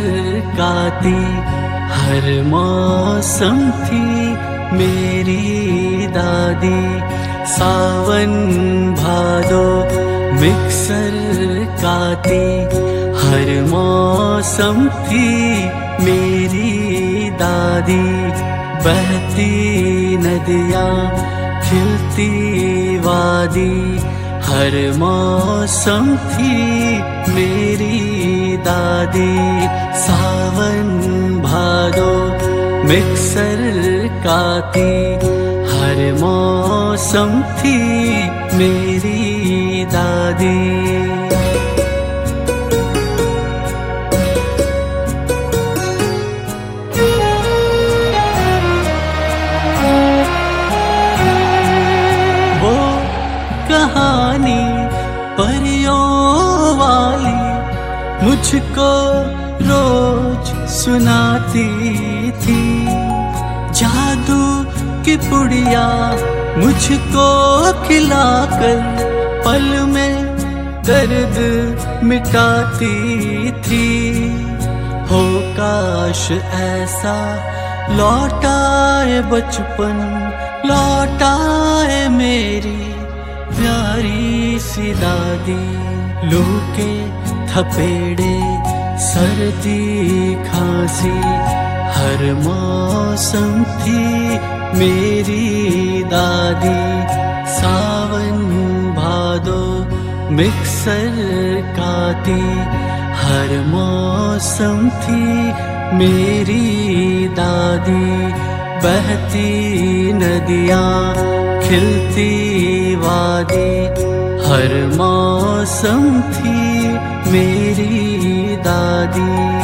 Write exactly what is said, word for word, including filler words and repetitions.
सरकाती, हर मौसम थी मेरी दादी। सावन भादो मिक्सर काती, हर मौसम थी मेरी दादी। बहती नदियाँ खिलती वादी, हर मौसम थी मेरी दादी। सावन भादो मिक्सर काती, हर मौसम थी मेरी दादी। वो कहानी परियों वाली मुझको रोज सुनाती थी। जादू की पुड़िया मुझको खिलाकर पल में दर्द मिटाती थी। हो काश ऐसा लौटाए बचपन, लौटाए मेरी प्यारी सी दादी। लू के थपेड़े सर्दी खांसी, हर मौसम थी मेरी दादी। सावन भादो मिक्सर काती, हर मौसम थी मेरी दादी। बहती नदियाँ खिलती वादी, हर मौसम थी मेरी दादी।